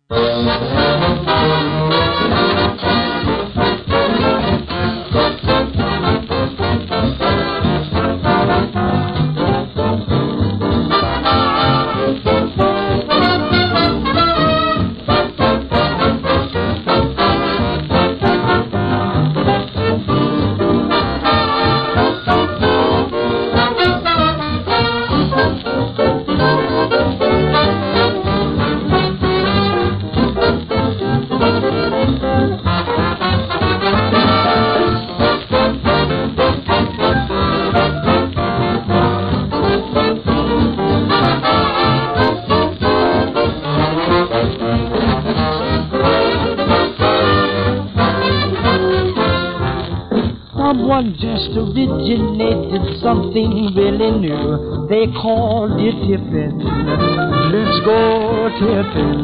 Someone just originated something really new. They called it tipping. Let's go tipping.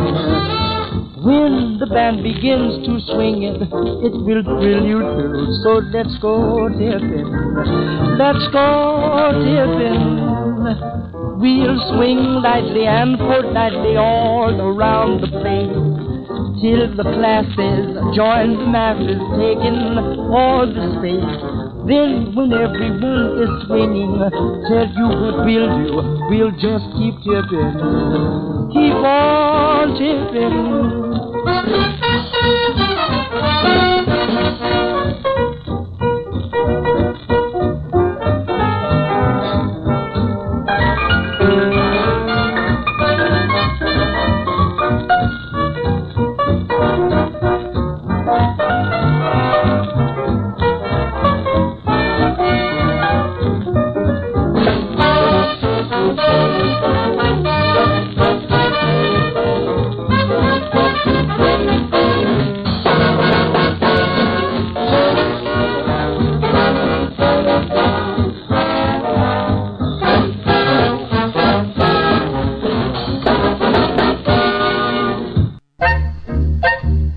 When the band begins to swing it, it will thrill you too. So let's go tipping. Let's go tipping. We'll swing lightly and fortnightly all around the place, till the classes join the masses, taking all the space. Then when everyone is swinging, tell you what we'll do. We'll just keep tipping, keep on tipping.